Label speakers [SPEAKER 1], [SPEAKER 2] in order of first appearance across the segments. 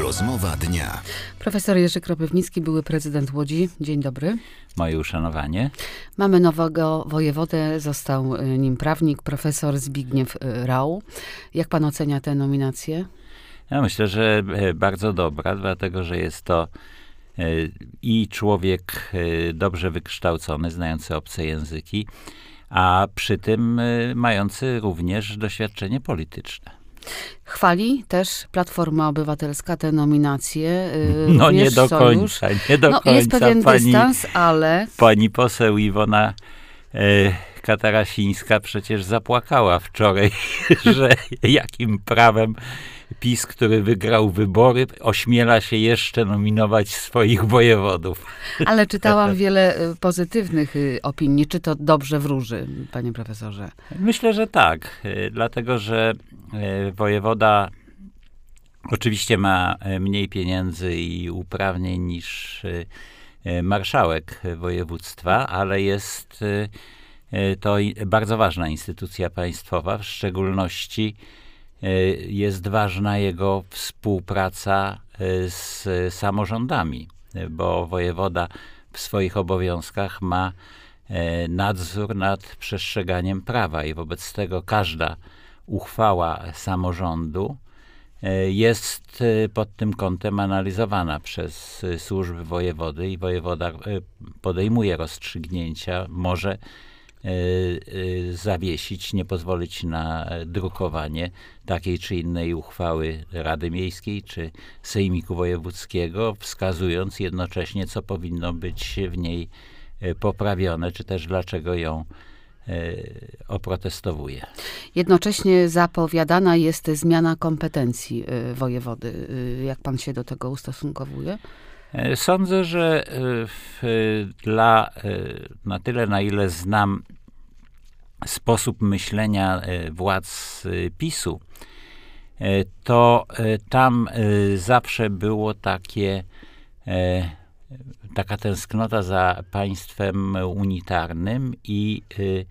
[SPEAKER 1] Rozmowa dnia.
[SPEAKER 2] Profesor Jerzy Kropywnicki, były prezydent Łodzi. Dzień dobry.
[SPEAKER 3] Moje uszanowanie.
[SPEAKER 2] Mamy nowego wojewodę, został nim prawnik, profesor Zbigniew Rau. Jak pan ocenia tę nominację?
[SPEAKER 3] Ja myślę, że bardzo dobra, dlatego że jest to i człowiek dobrze wykształcony, znający obce języki, a przy tym mający również doświadczenie polityczne.
[SPEAKER 2] Chwali też Platforma Obywatelska tę nominację.
[SPEAKER 3] No nie do końca, nie do końca.
[SPEAKER 2] Jest pewien dystans, ale...
[SPEAKER 3] Pani poseł Iwona Katarasińska przecież zapłakała wczoraj, że jakim prawem PiS, który wygrał wybory, ośmiela się jeszcze nominować swoich wojewodów.
[SPEAKER 2] Ale czytałam wiele pozytywnych opinii. Czy to dobrze wróży, panie profesorze?
[SPEAKER 3] Myślę, że tak. Dlatego, że wojewoda oczywiście ma mniej pieniędzy i uprawnień niż marszałek województwa, ale jest to bardzo ważna instytucja państwowa, w szczególności jest ważna jego współpraca z samorządami, bo wojewoda w swoich obowiązkach ma nadzór nad przestrzeganiem prawa i wobec tego każda uchwała samorządu jest pod tym kątem analizowana przez służby wojewody i wojewoda podejmuje rozstrzygnięcia, może zawiesić, nie pozwolić na drukowanie takiej czy innej uchwały Rady Miejskiej czy Sejmiku Wojewódzkiego, wskazując jednocześnie, co powinno być w niej poprawione, czy też dlaczego ją oprotestowuje.
[SPEAKER 2] Jednocześnie zapowiadana jest zmiana kompetencji wojewody. Jak pan się do tego ustosunkowuje?
[SPEAKER 3] Sądzę, że na tyle, na ile znam sposób myślenia władz PiS-u, to tam zawsze było taka tęsknota za państwem unitarnym i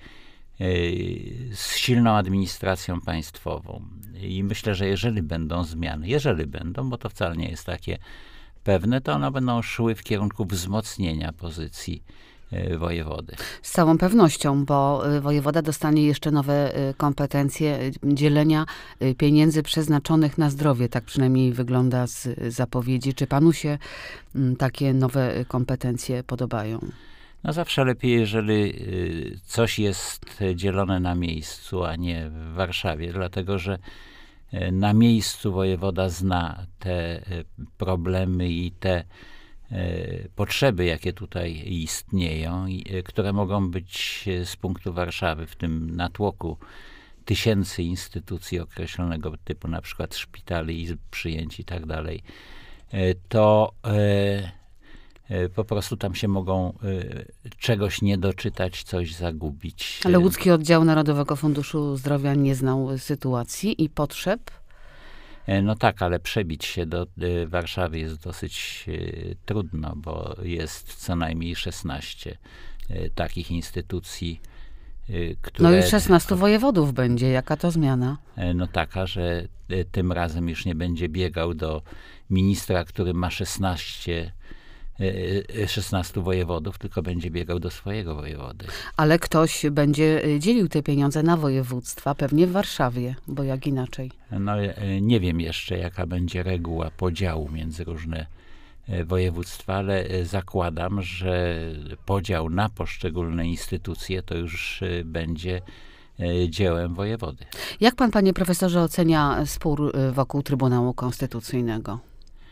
[SPEAKER 3] z silną administracją państwową. I myślę, że jeżeli będą zmiany, bo to wcale nie jest takie pewne, to one będą szły w kierunku wzmocnienia pozycji wojewody.
[SPEAKER 2] Z całą pewnością, bo wojewoda dostanie jeszcze nowe kompetencje dzielenia pieniędzy przeznaczonych na zdrowie. Tak przynajmniej wygląda z zapowiedzi. Czy panu się takie nowe kompetencje podobają?
[SPEAKER 3] No zawsze lepiej, jeżeli coś jest dzielone na miejscu, a nie w Warszawie, dlatego że na miejscu wojewoda zna te problemy i te potrzeby, jakie tutaj istnieją, które mogą być z punktu Warszawy, w tym natłoku tysięcy instytucji określonego typu, na przykład szpitali, izb przyjęć i tak dalej, to po prostu tam się mogą czegoś nie doczytać, coś zagubić.
[SPEAKER 2] Ale łódzki oddział Narodowego Funduszu Zdrowia nie znał sytuacji i potrzeb?
[SPEAKER 3] No tak, ale przebić się do Warszawy jest dosyć trudno, bo jest co najmniej 16 takich instytucji, które...
[SPEAKER 2] No i 16 wojewodów będzie. Jaka to zmiana?
[SPEAKER 3] No taka, że tym razem już nie będzie biegał do ministra, który ma 16 wojewodów, tylko będzie biegał do swojego wojewody.
[SPEAKER 2] Ale ktoś będzie dzielił te pieniądze na województwa, pewnie w Warszawie, bo jak inaczej?
[SPEAKER 3] No nie wiem jeszcze, jaka będzie reguła podziału między różne województwa, ale zakładam, że podział na poszczególne instytucje to już będzie dziełem wojewody.
[SPEAKER 2] Jak pan, panie profesorze, ocenia spór wokół Trybunału Konstytucyjnego?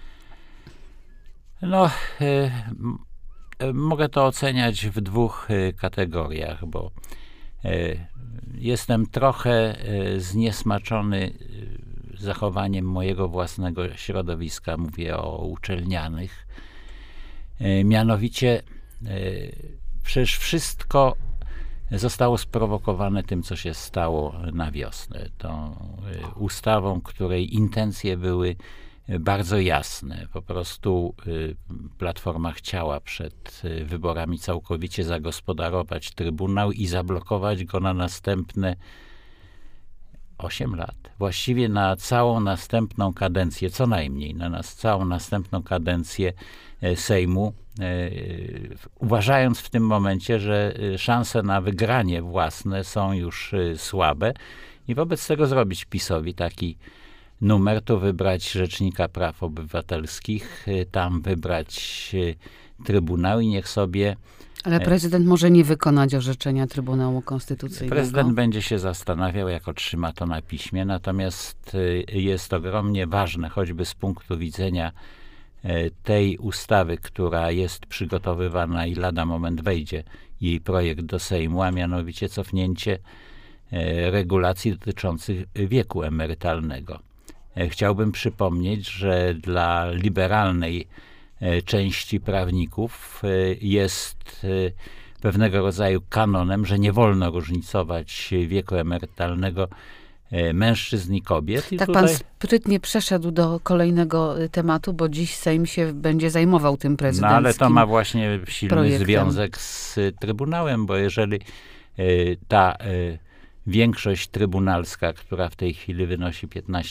[SPEAKER 3] No, mogę to oceniać w dwóch kategoriach, bo jestem trochę zniesmaczony zachowaniem mojego własnego środowiska, mówię o uczelnianych. Mianowicie przecież wszystko zostało sprowokowane tym, co się stało na wiosnę. Tą ustawą, której intencje były bardzo jasne. Po prostu Platforma chciała przed wyborami całkowicie zagospodarować Trybunał i zablokować go na następne 8 lat. Właściwie na całą następną kadencję, co najmniej na całą następną kadencję Sejmu, uważając w tym momencie, że szanse na wygranie własne są już słabe i wobec tego zrobić PiS-owi taki numer, tu wybrać Rzecznika Praw Obywatelskich, tam wybrać Trybunał i niech sobie...
[SPEAKER 2] Ale prezydent może nie wykonać orzeczenia Trybunału Konstytucyjnego.
[SPEAKER 3] Prezydent będzie się zastanawiał, jak otrzyma to na piśmie, natomiast jest ogromnie ważne, choćby z punktu widzenia tej ustawy, która jest przygotowywana i lada moment wejdzie jej projekt do Sejmu, a mianowicie cofnięcie regulacji dotyczących wieku emerytalnego. Chciałbym przypomnieć, że dla liberalnej części prawników jest pewnego rodzaju kanonem, że nie wolno różnicować wieku emerytalnego mężczyzn i kobiet. I
[SPEAKER 2] tak
[SPEAKER 3] tutaj...
[SPEAKER 2] pan sprytnie przeszedł do kolejnego tematu, bo dziś Sejm się będzie zajmował tym prezydenckim
[SPEAKER 3] No ale to ma właśnie silny
[SPEAKER 2] projektem.
[SPEAKER 3] związek z Trybunałem, bo jeżeli ta większość trybunalska, która w tej chwili wynosi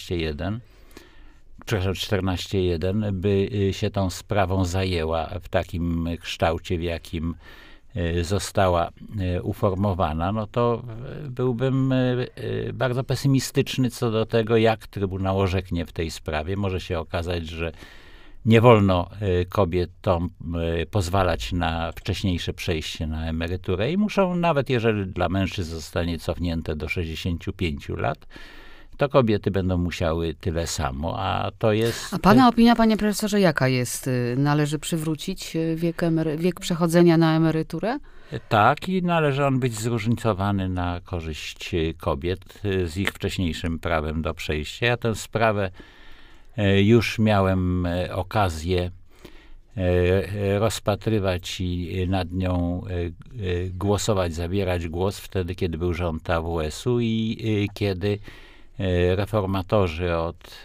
[SPEAKER 3] 14:1, by się tą sprawą zajęła w takim kształcie, w jakim została uformowana, no to byłbym bardzo pesymistyczny co do tego, jak Trybunał orzeknie w tej sprawie. Może się okazać, że nie wolno kobietom pozwalać na wcześniejsze przejście na emeryturę i muszą, nawet jeżeli dla mężczyzn zostanie cofnięte do 65 lat, to kobiety będą musiały tyle samo, a to jest...
[SPEAKER 2] A pana opinia, panie profesorze, jaka jest? Należy przywrócić wiek przechodzenia na emeryturę?
[SPEAKER 3] Tak, i należy on być zróżnicowany na korzyść kobiet z ich wcześniejszym prawem do przejścia. Ja tę sprawę już miałem okazję rozpatrywać i nad nią głosować, zabierać głos wtedy, kiedy był rząd AWS-u i kiedy reformatorzy od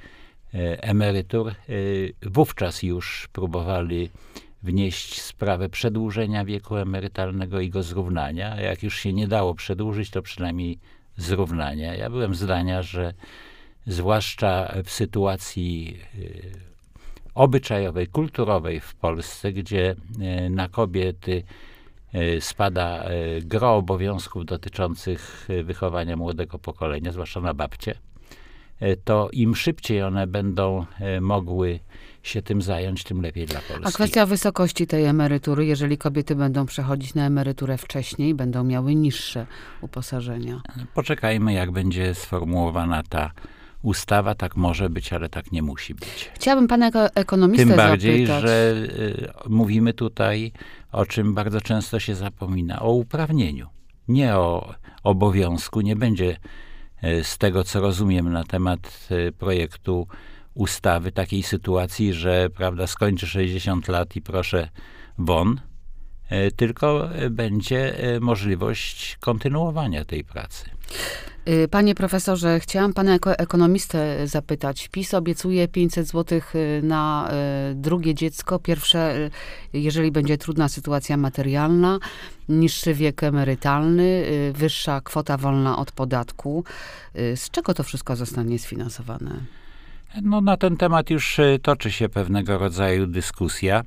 [SPEAKER 3] emerytur wówczas już próbowali wnieść sprawę przedłużenia wieku emerytalnego i go zrównania. A jak już się nie dało przedłużyć, to przynajmniej zrównania. Ja byłem zdania, że zwłaszcza w sytuacji obyczajowej, kulturowej w Polsce, gdzie na kobiety spada gro obowiązków dotyczących wychowania młodego pokolenia, zwłaszcza na babcie, to im szybciej one będą mogły się tym zająć, tym lepiej dla Polski.
[SPEAKER 2] A kwestia wysokości tej emerytury, jeżeli kobiety będą przechodzić na emeryturę wcześniej, będą miały niższe uposażenia.
[SPEAKER 3] Poczekajmy, jak będzie sformułowana ta ustawa. Tak może być, ale tak nie musi być.
[SPEAKER 2] Chciałabym pana jako ekonomistę
[SPEAKER 3] Tym bardziej,
[SPEAKER 2] zapytać.
[SPEAKER 3] że mówimy tutaj, o czym bardzo często się zapomina, o uprawnieniu, nie o obowiązku. Nie będzie z tego, co rozumiem na temat projektu ustawy, takiej sytuacji, że prawda, skończy 60 lat i proszę won, tylko będzie możliwość kontynuowania tej pracy.
[SPEAKER 2] Panie profesorze, chciałam pana jako ekonomistę zapytać. PiS obiecuje 500 zł na drugie dziecko. Pierwsze, jeżeli będzie trudna sytuacja materialna, niższy wiek emerytalny, wyższa kwota wolna od podatku. Z czego to wszystko zostanie sfinansowane?
[SPEAKER 3] No, na ten temat już toczy się pewnego rodzaju dyskusja.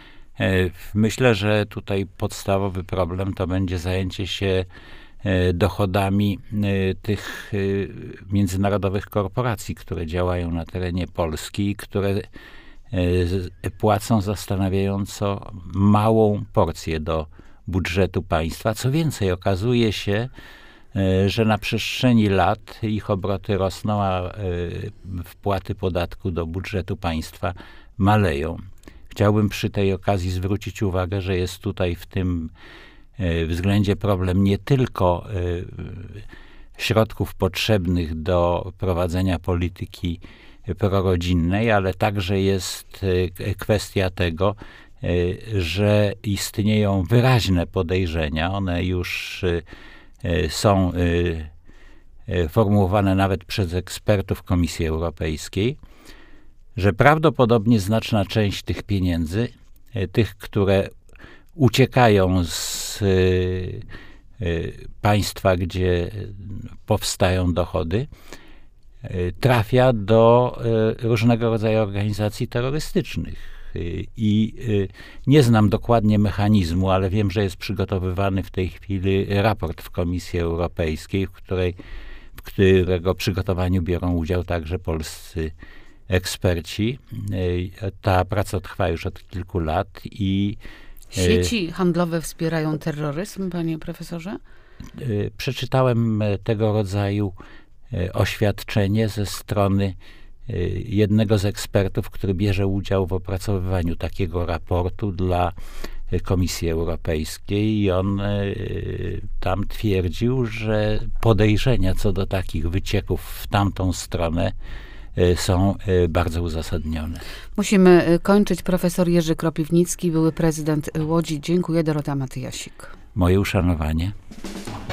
[SPEAKER 3] Myślę, że tutaj podstawowy problem to będzie zajęcie się dochodami tych międzynarodowych korporacji, które działają na terenie Polski, które płacą zastanawiająco małą porcję do budżetu państwa. Co więcej, okazuje się, że na przestrzeni lat ich obroty rosną, a wpłaty podatku do budżetu państwa maleją. Chciałbym przy tej okazji zwrócić uwagę, że jest tutaj w tym względzie problem nie tylko środków potrzebnych do prowadzenia polityki prorodzinnej, ale także jest kwestia tego, że istnieją wyraźne podejrzenia, one już są formułowane nawet przez ekspertów Komisji Europejskiej, że prawdopodobnie znaczna część tych pieniędzy, tych, które uciekają z państwa, gdzie powstają dochody, trafia do różnego rodzaju organizacji terrorystycznych. I nie znam dokładnie mechanizmu, ale wiem, że jest przygotowywany w tej chwili raport w Komisji Europejskiej, w którego przygotowaniu biorą udział także polscy eksperci. Ta praca trwa już od kilku lat i
[SPEAKER 2] Sieci handlowe wspierają terroryzm, panie profesorze?
[SPEAKER 3] Przeczytałem tego rodzaju oświadczenie ze strony jednego z ekspertów, który bierze udział w opracowywaniu takiego raportu dla Komisji Europejskiej i on tam twierdził, że podejrzenia co do takich wycieków w tamtą stronę są bardzo uzasadnione.
[SPEAKER 2] Musimy kończyć. Profesor Jerzy Kropiwnicki, były prezydent Łodzi. Dziękuję. Dorota Matyjasik.
[SPEAKER 3] Moje uszanowanie.